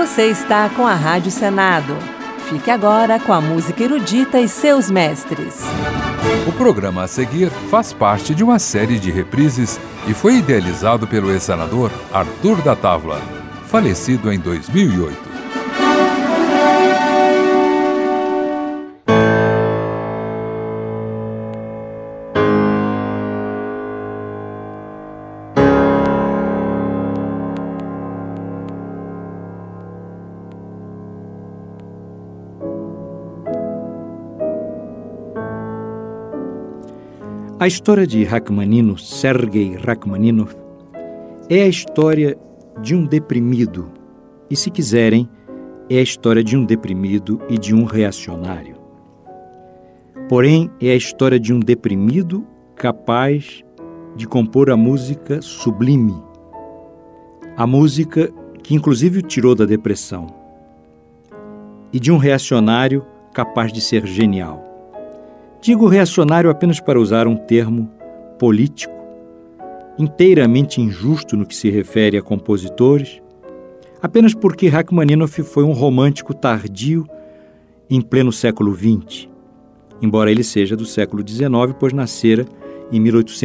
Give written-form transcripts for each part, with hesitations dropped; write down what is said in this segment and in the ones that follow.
Você está com a Rádio Senado. Fique agora com a música erudita e seus mestres. O programa a seguir faz parte de uma série de reprises e foi idealizado pelo ex-senador Arthur da Távora, falecido em 2008. A história de Rachmaninoff, Sergei Rachmaninoff, é a história de um deprimido, e se quiserem, é a história de um deprimido e de um reacionário. Porém, é a história de um deprimido capaz de compor a música sublime, a música que inclusive o tirou da depressão, e de um reacionário capaz de ser genial. Digo reacionário apenas para usar um termo político, inteiramente injusto no que se refere a compositores, apenas porque Rachmaninoff foi um romântico tardio em pleno século XX, embora ele seja do século XIX, pois nascera em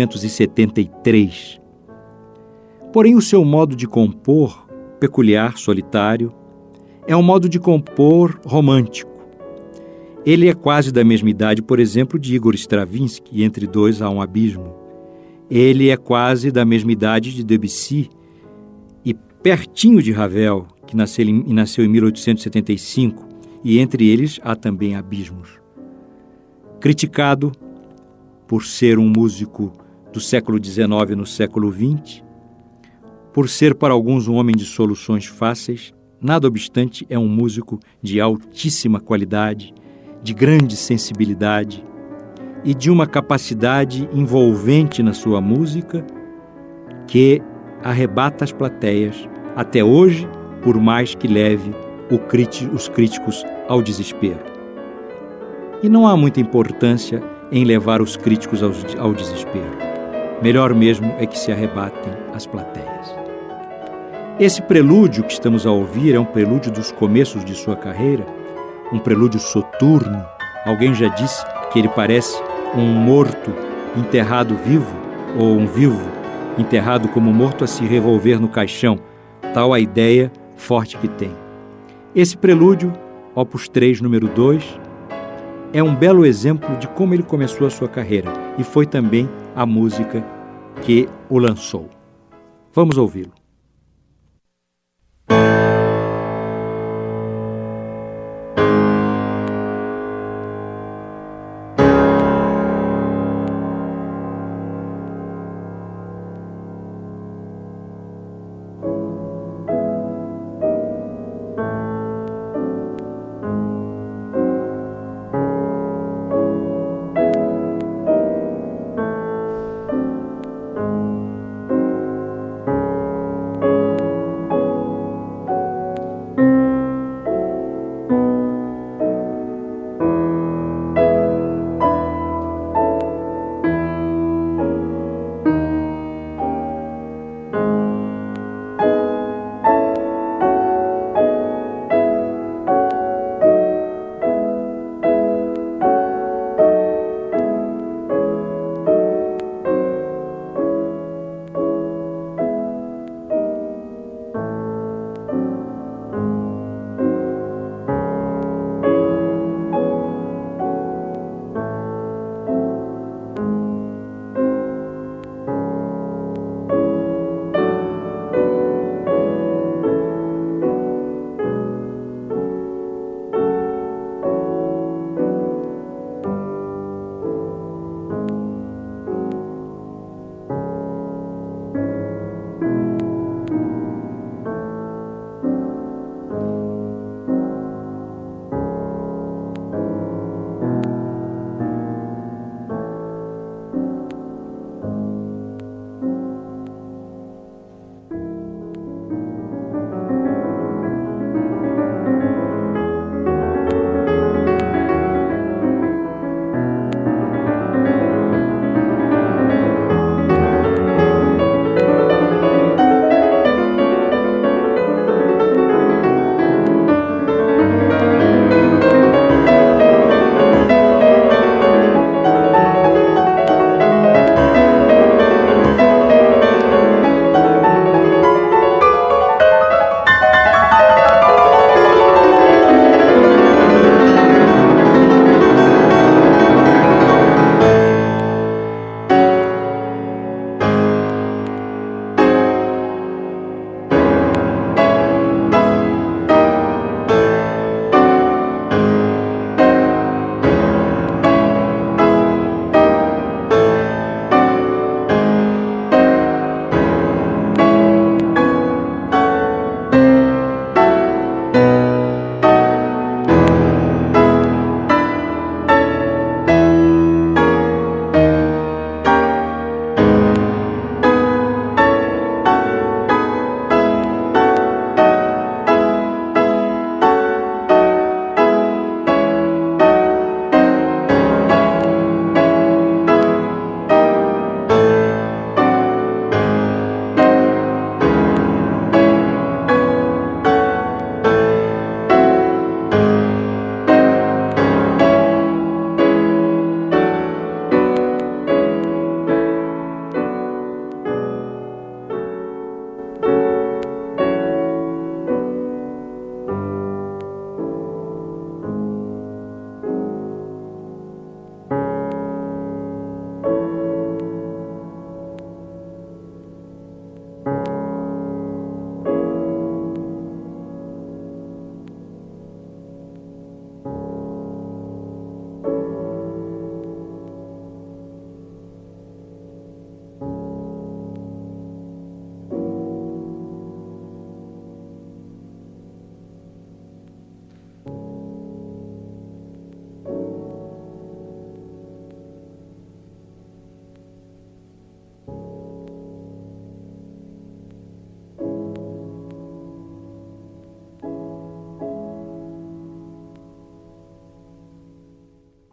1873. Porém, o seu modo de compor, peculiar, solitário, é um modo de compor romântico. Ele é quase da mesma idade, por exemplo, de Igor Stravinsky, e entre dois há um abismo. Ele é quase da mesma idade de Debussy e pertinho de Ravel, que nasceu em 1875, e entre eles há também abismos. Criticado por ser um músico do século XIX no século XX, por ser para alguns um homem de soluções fáceis, nada obstante é um músico de altíssima qualidade, de grande sensibilidade e de uma capacidade envolvente na sua música que arrebata as plateias até hoje, por mais que leve os críticos ao desespero. E não há muita importância em levar os críticos ao desespero. Melhor mesmo é que se arrebatem as plateias. Esse prelúdio que estamos a ouvir é um prelúdio dos começos de sua carreira, um prelúdio soturno. Alguém já disse que ele parece um morto enterrado vivo, ou um vivo enterrado como morto a se revolver no caixão, tal a ideia forte que tem. Esse prelúdio, Opus 3, número 2, é um belo exemplo de como ele começou a sua carreira, e foi também a música que o lançou. Vamos ouvi-lo.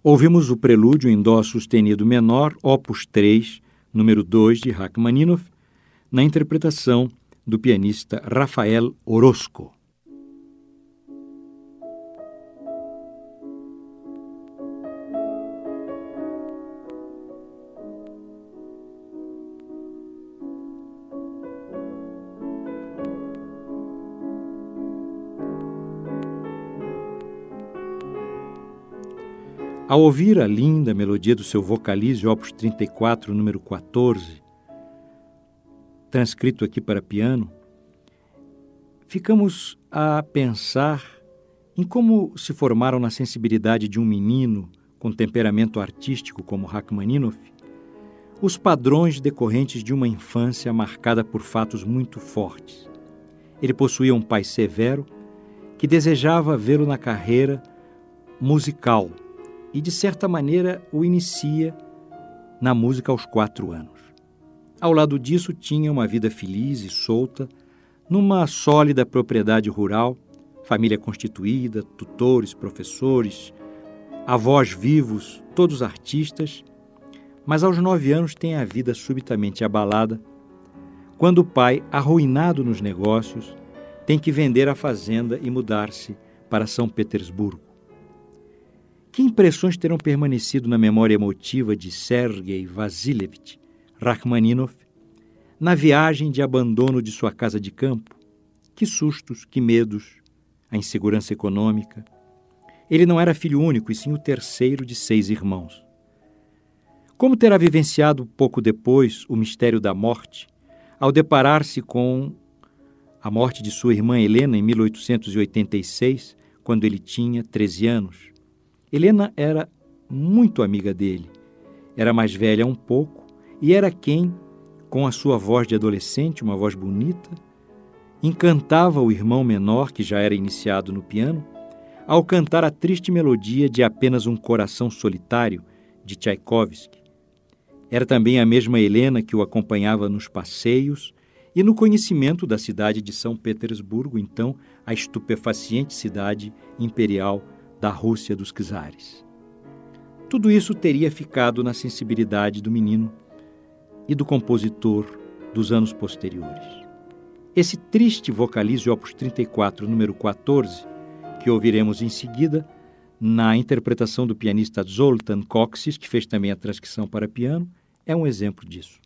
Ouvimos o prelúdio em dó sustenido menor, opus 3, número 2 de Rachmaninoff, na interpretação do pianista Rafael Orozco. Ao ouvir a linda melodia do seu vocalize, opus 34, número 14, transcrito aqui para piano, ficamos a pensar em como se formaram na sensibilidade de um menino com temperamento artístico como Rachmaninoff os padrões decorrentes de uma infância marcada por fatos muito fortes. Ele possuía um pai severo que desejava vê-lo na carreira musical e, de certa maneira, o inicia na música aos 4 anos. Ao lado disso, tinha uma vida feliz e solta, numa sólida propriedade rural, família constituída, tutores, professores, avós vivos, todos artistas, mas aos 9 anos tem a vida subitamente abalada, quando o pai, arruinado nos negócios, tem que vender a fazenda e mudar-se para São Petersburgo. Que impressões terão permanecido na memória emotiva de Sergei Vassilievich Rachmaninoff na viagem de abandono de sua casa de campo? Que sustos, que medos, a insegurança econômica. Ele não era filho único, e sim o terceiro de 6 irmãos. Como terá vivenciado pouco depois o mistério da morte, ao deparar-se com a morte de sua irmã Helena em 1886, quando ele tinha 13 anos. Helena era muito amiga dele, era mais velha um pouco e era quem, com a sua voz de adolescente, uma voz bonita, encantava o irmão menor, que já era iniciado no piano, ao cantar a triste melodia de Apenas um Coração Solitário, de Tchaikovsky. Era também a mesma Helena que o acompanhava nos passeios e no conhecimento da cidade de São Petersburgo, então a estupefaciente cidade imperial da Rússia dos czares. Tudo isso teria ficado na sensibilidade do menino e do compositor dos anos posteriores. Esse triste vocalize opus 34, número 14, que ouviremos em seguida, na interpretação do pianista Zoltán Kocsis, que fez também a transcrição para piano, é um exemplo disso.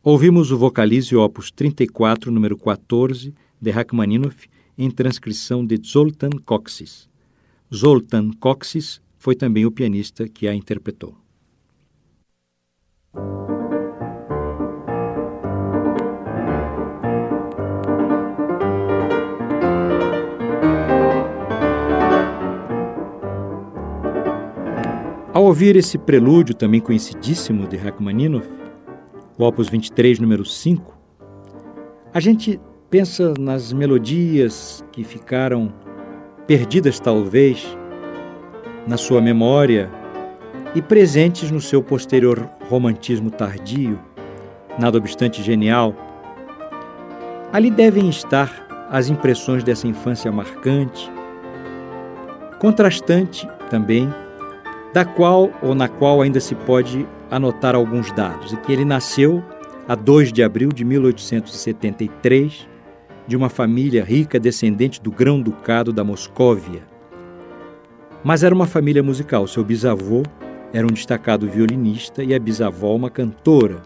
Ouvimos o Vocalize Opus 34, número 14, de Rachmaninoff, em transcrição de Zoltán Kocsis. Zoltán Kocsis foi também o pianista que a interpretou. Ao ouvir esse prelúdio, também conhecidíssimo de Rachmaninoff, o Opus 23, número 5, a gente pensa nas melodias que ficaram perdidas, talvez, na sua memória e presentes no seu posterior romantismo tardio, nada obstante genial. Ali devem estar as impressões dessa infância marcante, contrastante também, da qual ou na qual ainda se pode anotar alguns dados, e que ele nasceu a 2 de abril de 1873, de uma família rica descendente do Grão-Ducado da Moscóvia. Mas era uma família musical. Seu bisavô era um destacado violinista e a bisavó uma cantora.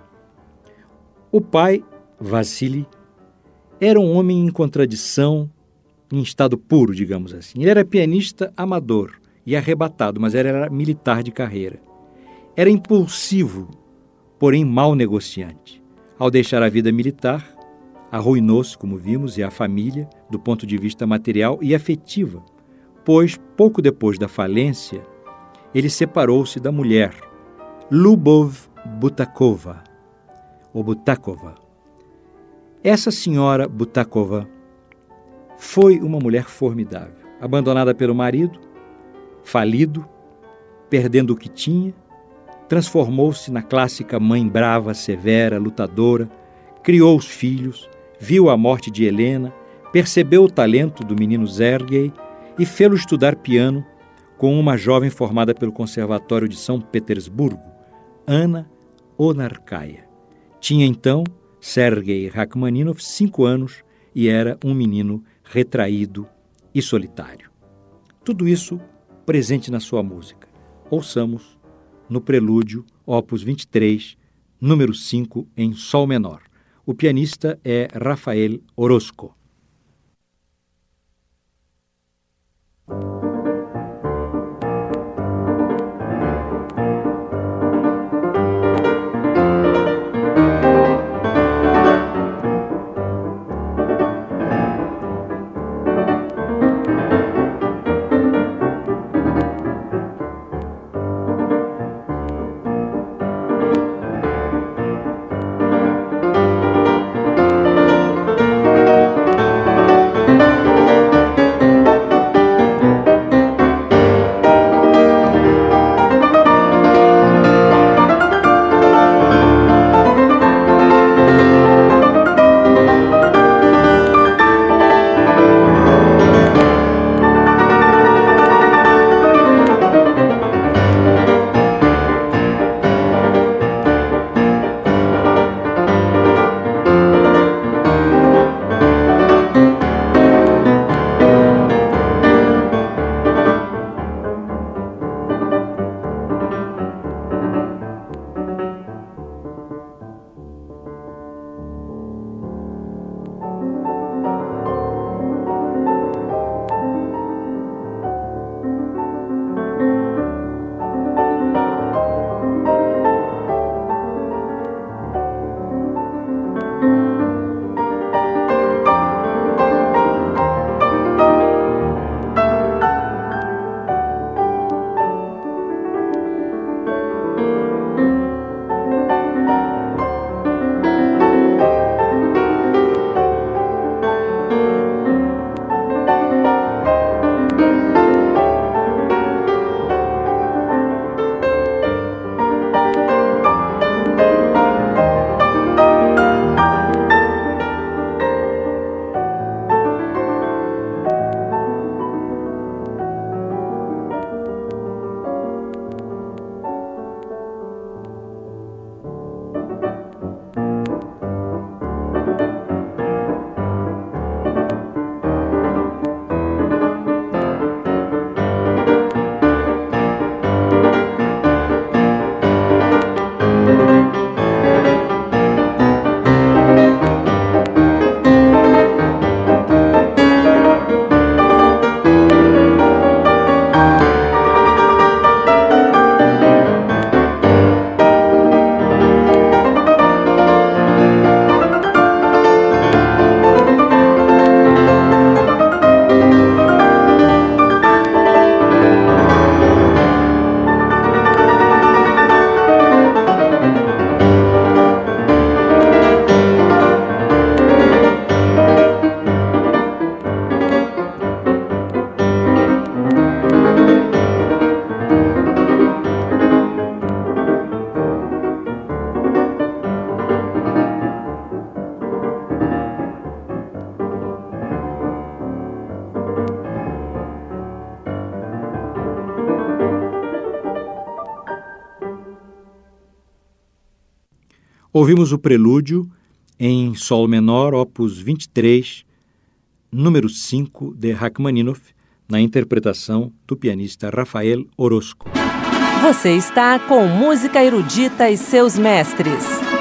O pai, Vassili, era um homem em contradição, em estado puro, digamos assim. Ele era pianista amador e arrebatado, mas era militar de carreira. Era impulsivo, porém mau negociante. Ao deixar a vida militar, arruinou-se, como vimos, e a família, do ponto de vista material e afetiva, pois, pouco depois da falência, ele separou-se da mulher, Lubov Butakova, ou Butakova. Essa senhora Butakova foi uma mulher formidável, abandonada pelo marido, falido, perdendo o que tinha, transformou-se na clássica mãe brava, severa, lutadora, criou os filhos, viu a morte de Helena, percebeu o talento do menino Sergei e fê-lo estudar piano com uma jovem formada pelo Conservatório de São Petersburgo, Anna Onarkaya. Tinha então Sergei Rachmaninoff 5 anos e era um menino retraído e solitário. Tudo isso presente na sua música. Ouçamos no prelúdio, Opus 23, número 5, em Sol menor. O pianista é Rafael Orozco. Ouvimos o prelúdio em Sol menor, opus 23, número 5, de Rachmaninoff, na interpretação do pianista Rafael Orozco. Você está com Música Erudita e seus mestres.